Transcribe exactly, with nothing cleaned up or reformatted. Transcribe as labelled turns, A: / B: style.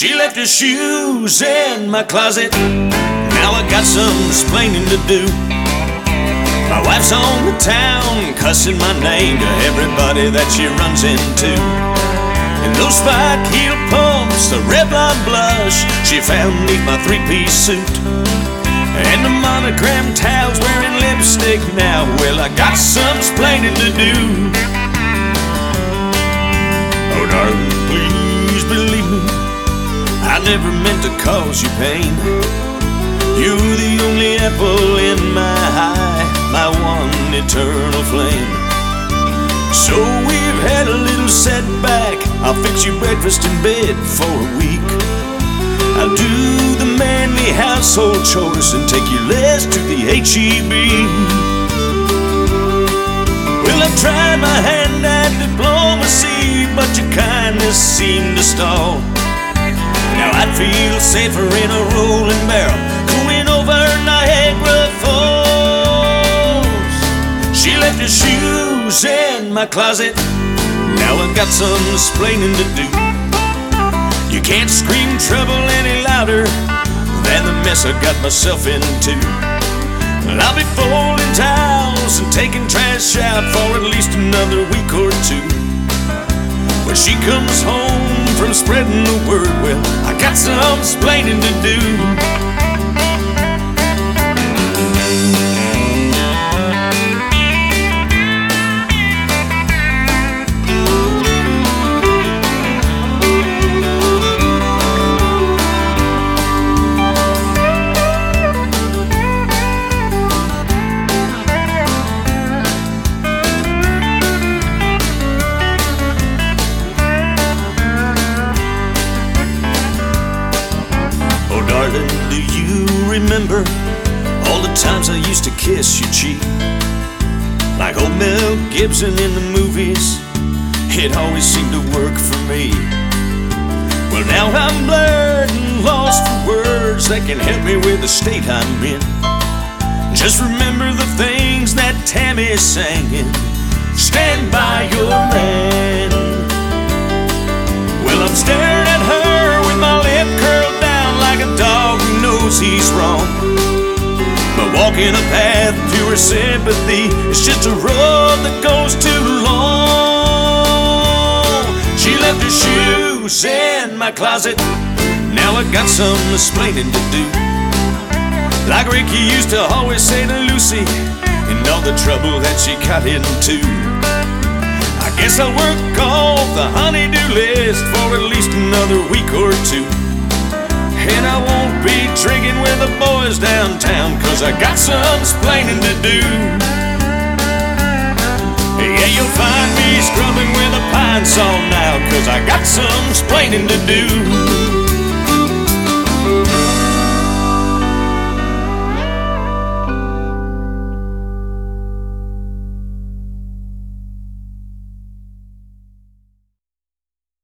A: She left her shoes in my closet. Now I got some explaining to do. My wife's on the town, cussing my name to everybody that she runs into. And those spike heel pumps, the Revlon blush she found beneath my three-piece suit, and the monogram towels wearing lipstick now. Well, I got some explaining to do. Oh, darling, please believe me, I never meant to cause you pain. You're the only apple in my eye, my one eternal flame. So we've had a little setback. I'll fix you breakfast in bed for a week. I'll do the manly household chores and take you less to the H E B. Well, I've tried my hand at diplomacy, but your kindness seemed to stall. Now I'd feel safer in a rolling barrel going over Niagara Falls. She left her shoes in my closet. Now I got some explaining to do. You can't scream trouble any louder than the mess I got myself into. I'll be folding towels and taking trash out for at least another week or two. When she comes home from spreading the word, well, I got some explaining to do. Darling, do you remember all the times I used to kiss your cheek? Like old Mel Gibson in the movies, it always seemed to work for me. Well, now I'm blurred and lost for words that can help me with the state I'm in. Just remember the things that Tammy sang in Stand By Your Man. Well, I'm staring at her with my lip curled down like a dog who knows he's wrong. But walking a path to her sympathy is just a road that goes too long. She left her shoes in my closet. Now I got some explaining to do. Like Ricky used to always say to Lucy, and all the trouble that she got into. I guess I'll work off the honey-do list for at least another week or two. And I won't be drinking with the boys downtown, cause I got some explaining to do. Yeah, you'll find me scrubbing with a pine saw now, cause I got some explaining to do.